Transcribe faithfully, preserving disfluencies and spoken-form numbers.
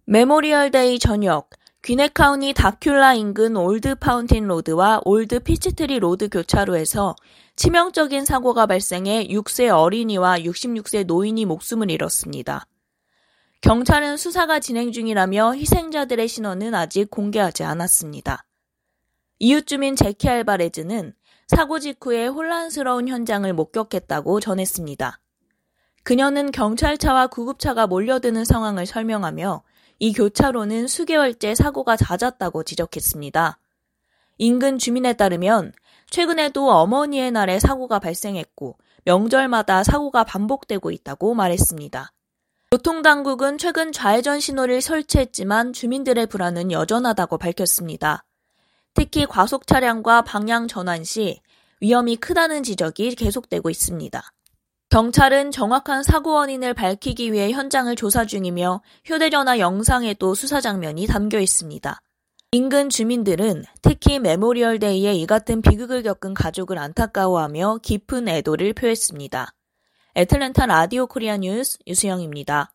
메모리얼 데이 저녁, 귀네카운티 다큘라 인근 올드 파운틴 로드와 올드 피치트리 로드 교차로에서 치명적인 사고가 발생해 여섯 세 어린이와 육십육 세 노인이 목숨을 잃었습니다. 경찰은 수사가 진행 중이라며 희생자들의 신원은 아직 공개하지 않았습니다. 이웃 주민 제키 알바레즈는 사고 직후에 혼란스러운 현장을 목격했다고 전했습니다. 그녀는 경찰차와 구급차가 몰려드는 상황을 설명하며 이 교차로는 수개월째 사고가 잦았다고 지적했습니다. 인근 주민에 따르면 최근에도 어머니의 날에 사고가 발생했고 명절마다 사고가 반복되고 있다고 말했습니다. 교통당국은 최근 좌회전 신호를 설치했지만 주민들의 불안은 여전하다고 밝혔습니다. 특히 과속 차량과 방향 전환 시 위험이 크다는 지적이 계속되고 있습니다. 경찰은 정확한 사고 원인을 밝히기 위해 현장을 조사 중이며 휴대전화 영상에도 수사 장면이 담겨 있습니다. 인근 주민들은 특히 메모리얼 데이에 이 같은 비극을 겪은 가족을 안타까워하며 깊은 애도를 표했습니다. 애틀랜타 라디오 코리아 뉴스 유수영입니다.